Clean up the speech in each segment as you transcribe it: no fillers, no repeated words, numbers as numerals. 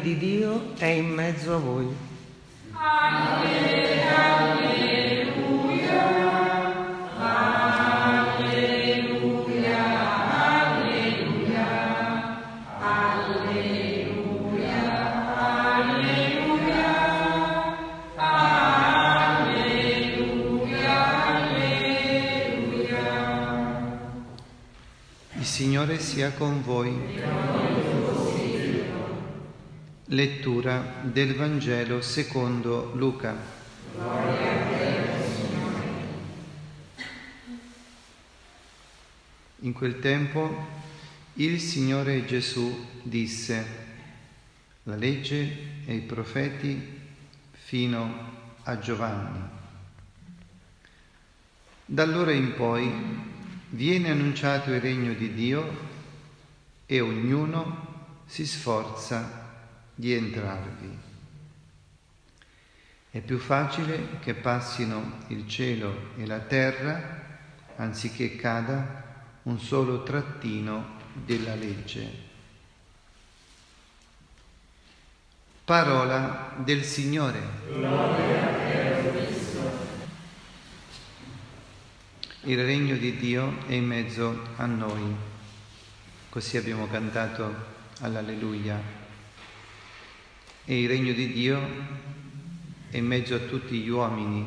di Dio è in mezzo a voi. Il Signore sia con voi. Lettura del Vangelo secondo Luca. In quel tempo il Signore Gesù disse: la legge e i profeti fino a Giovanni. Da allora in poi viene annunciato il regno di Dio e ognuno si sforza di entrarvi. È più facile che passino il cielo e la terra anziché cada un solo trattino della legge. Parola del Signore. Gloria a te, Cristo. Il regno di Dio è in mezzo a noi. Così abbiamo cantato all'Alleluia. E il regno di Dio è in mezzo a tutti gli uomini.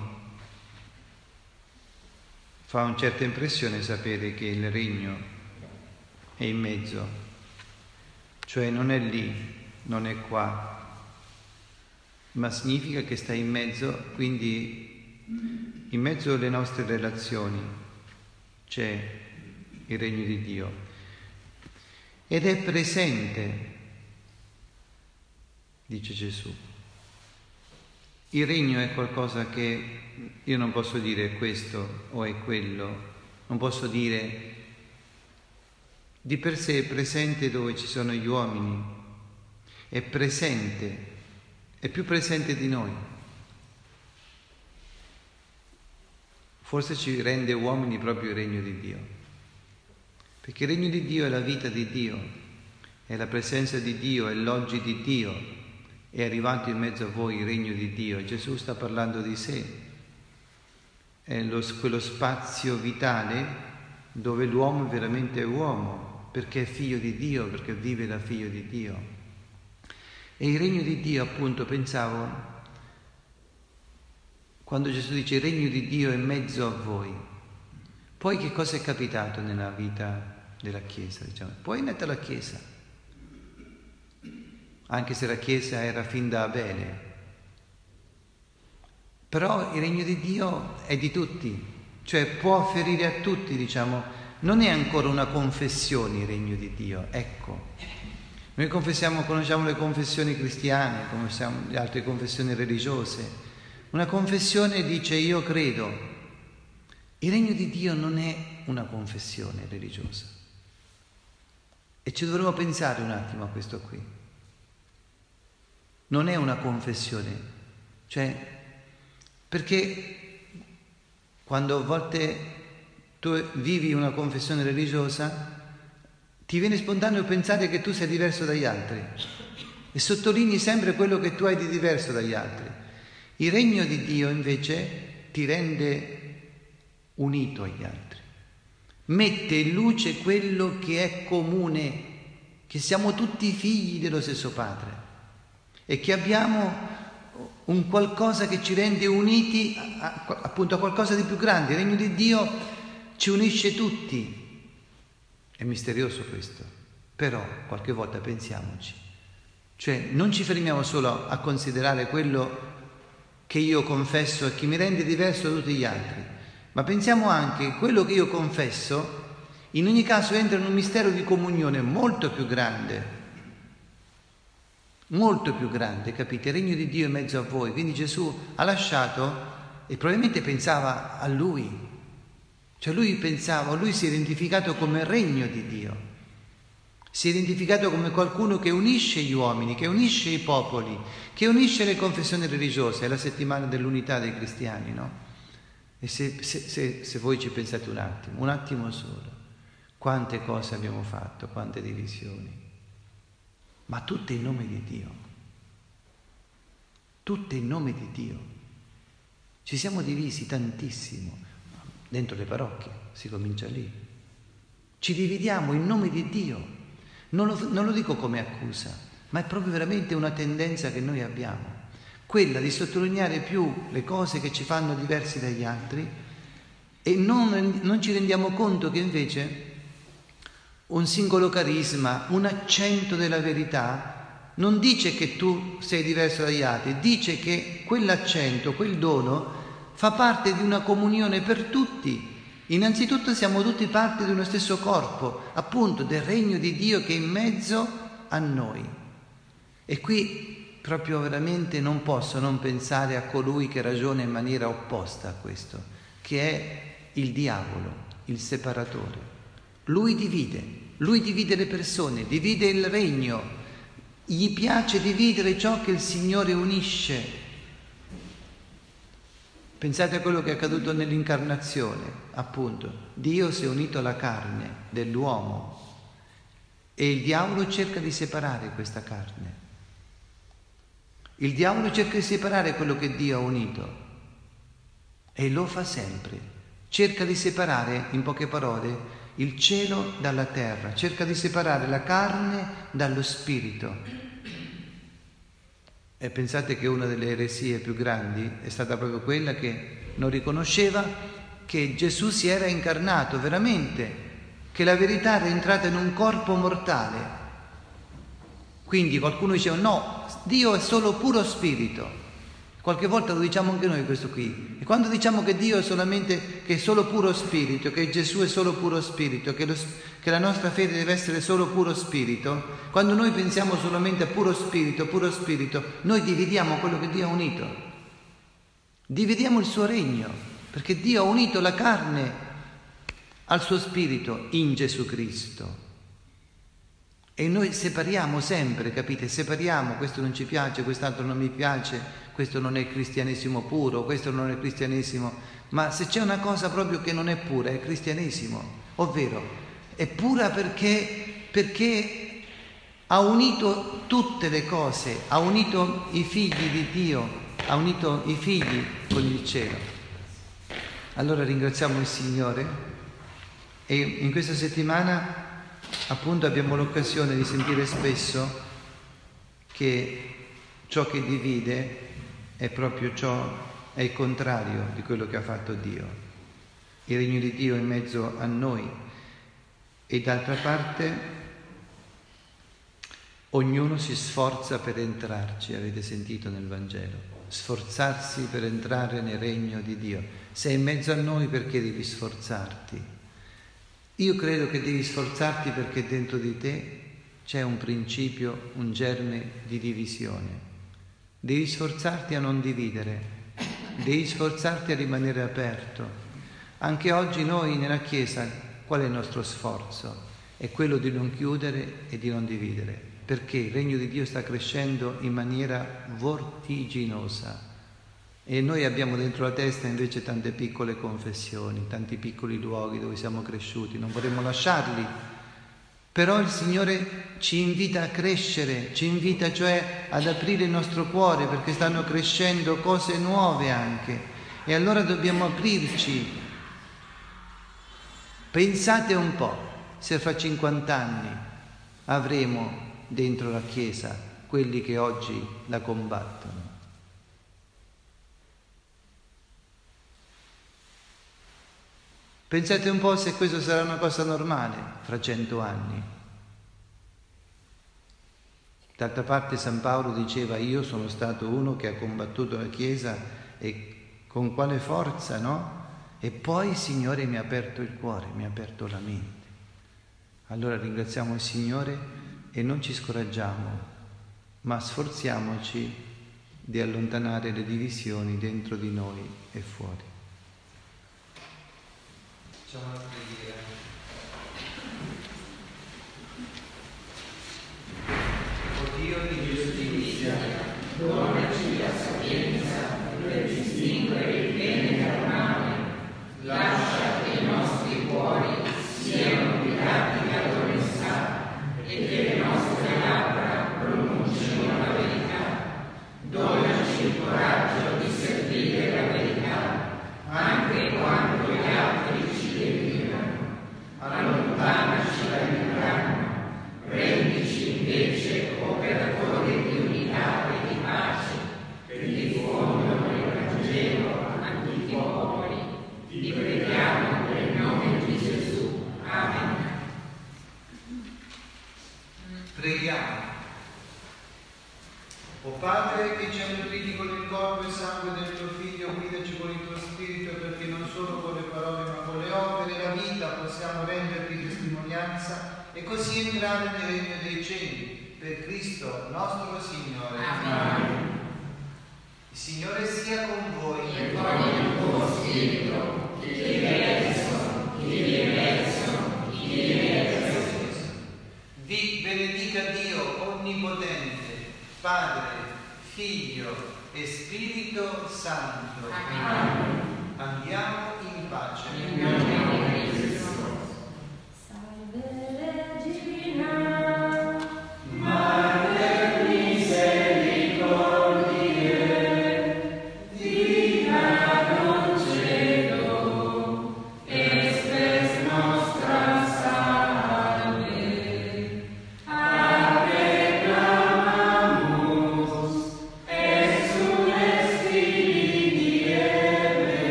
Fa una certa impressione sapere che il regno è in mezzo, cioè non è lì, non è qua, ma significa che sta in mezzo, quindi in mezzo alle nostre relazioni c'è il regno di Dio ed è presente. Dice Gesù. Il regno è qualcosa che io non posso dire questo o è quello, non posso dire di per sé è presente dove ci sono gli uomini, è presente, è più presente di noi. Forse ci rende uomini proprio il regno di Dio, perché il regno di Dio è la vita di Dio, è la presenza di Dio, è l'oggi di Dio. È arrivato in mezzo a voi il regno di Dio. Gesù sta parlando di sé. È quello spazio vitale dove l'uomo è veramente uomo, perché è figlio di Dio, perché vive da figlio di Dio. E il regno di Dio, appunto, pensavo, quando Gesù dice il regno di Dio è in mezzo a voi, poi che cosa è capitato nella vita della Chiesa? Diciamo? Poi è nata la Chiesa. Anche se la Chiesa era fin da Abele. Però il regno di Dio è di tutti, cioè può afferire a tutti, diciamo. Non è ancora una confessione il regno di Dio, ecco. Noi conosciamo le confessioni cristiane, conosciamo le altre confessioni religiose. Una confessione dice io credo. Il regno di Dio non è una confessione religiosa. E ci dovremmo pensare un attimo a questo qui. Non è una confessione, cioè perché quando a volte tu vivi una confessione religiosa ti viene spontaneo pensare che tu sei diverso dagli altri e sottolinei sempre quello che tu hai di diverso dagli altri. Il regno di Dio invece ti rende unito agli altri, mette in luce quello che è comune, che siamo tutti figli dello stesso Padre e che abbiamo un qualcosa che ci rende uniti appunto a qualcosa di più grande. Il regno di Dio ci unisce tutti. È misterioso questo, però qualche volta pensiamoci. Cioè non ci fermiamo solo a considerare quello che io confesso e che mi rende diverso da tutti gli altri, ma pensiamo anche che quello che io confesso in ogni caso entra in un mistero di comunione molto più grande, capite? Il regno di Dio è in mezzo a voi, quindi Gesù ha lasciato e probabilmente pensava a lui, cioè lui si è identificato come regno di Dio, si è identificato come qualcuno che unisce gli uomini, che unisce i popoli, che unisce le confessioni religiose. È la settimana dell'unità dei cristiani, no? E se voi ci pensate un attimo solo, quante cose abbiamo fatto, quante divisioni, ma tutte in nome di Dio. tutte in nome di Dio. Ci siamo divisi tantissimo, dentro le parrocchie, si comincia lì. Ci dividiamo in nome di Dio. Non lo dico come accusa, ma è proprio veramente una tendenza che noi abbiamo, quella di sottolineare più le cose che ci fanno diversi dagli altri e non ci rendiamo conto che invece un singolo carisma, un accento della verità non dice che tu sei diverso dagli altri, dice che quell'accento, quel dono fa parte di una comunione per tutti. Innanzitutto siamo tutti parte di uno stesso corpo, appunto del regno di Dio che è in mezzo a noi. E qui proprio veramente non posso non pensare a colui che ragiona in maniera opposta a questo, che è il diavolo, il separatore. Lui divide le persone, divide il regno, gli piace dividere ciò che il Signore unisce. Pensate a quello che è accaduto nell'incarnazione, appunto. Dio si è unito alla carne dell'uomo e il diavolo cerca di separare questa carne. Il diavolo cerca di separare quello che Dio ha unito e lo fa sempre. Cerca di separare, in poche parole, il cielo dalla terra, cerca di separare la carne dallo spirito. E pensate che una delle eresie più grandi è stata proprio quella che non riconosceva che Gesù si era incarnato veramente, che la verità era entrata in un corpo mortale. Quindi qualcuno diceva no, Dio è solo puro spirito. Qualche volta lo diciamo anche noi questo qui. E quando diciamo che Dio è solamente, che è solo puro spirito, che Gesù è solo puro spirito, che la nostra fede deve essere solo puro spirito, quando noi pensiamo solamente a puro spirito, noi dividiamo quello che Dio ha unito. Dividiamo il suo regno, perché Dio ha unito la carne al suo spirito in Gesù Cristo. E noi separiamo sempre, capite? Separiamo, questo non ci piace, quest'altro non mi piace, questo non è cristianesimo puro, questo non è cristianesimo. Ma se c'è una cosa proprio che non è pura, è il cristianesimo, ovvero è pura perché ha unito tutte le cose, ha unito i figli di Dio, ha unito i figli con il cielo. Allora ringraziamo il Signore e in questa settimana appunto abbiamo l'occasione di sentire spesso che ciò che divide è proprio è il contrario di quello che ha fatto Dio. Il regno di Dio è in mezzo a noi e d'altra parte ognuno si sforza per entrarci, avete sentito nel Vangelo, sforzarsi per entrare nel regno di Dio. Sei in mezzo a noi, perché devi sforzarti? Io credo che devi sforzarti perché dentro di te c'è un principio, un germe di divisione. Devi sforzarti a non dividere, devi sforzarti a rimanere aperto. Anche oggi noi nella Chiesa, qual è il nostro sforzo? È quello di non chiudere e di non dividere, perché il regno di Dio sta crescendo in maniera vertiginosa. E noi abbiamo dentro la testa invece tante piccole confessioni, tanti piccoli luoghi dove siamo cresciuti, non vorremmo lasciarli. Però il Signore ci invita a crescere, ci invita cioè ad aprire il nostro cuore, perché stanno crescendo cose nuove anche. E allora dobbiamo aprirci. Pensate un po', se fra 50 anni avremo dentro la Chiesa quelli che oggi la combattono. Pensate un po' se questo sarà una cosa normale fra 100 anni. D'altra parte San Paolo diceva: io sono stato uno che ha combattuto la Chiesa, e con quale forza, no? E poi il Signore mi ha aperto il cuore, mi ha aperto la mente. Allora ringraziamo il Signore e non ci scoraggiamo, ma sforziamoci di allontanare le divisioni dentro di noi e fuori. Facciamo una preghiera. O Dio di giustizia, donaci la sapienza per distinguere il bene dal male. Lascia che i nostri cuori siano guidati dall'onestà e che le nostre labbra pronuncino la verità. Donaci il O Padre che ci ha nutriti con il corpo e sangue del tuo Figlio, guidaci con il tuo Spirito perché non solo con le parole ma con le opere e la vita possiamo renderti testimonianza e così entrare nel regno dei cieli. Per Cristo nostro Signore. Amen. Il Signore sia con voi. E con il tuo Spirito, chi Vi benedica Dio Onnipotente, Padre, Figlio e Spirito Santo. Amen. Andiamo in pace. In nome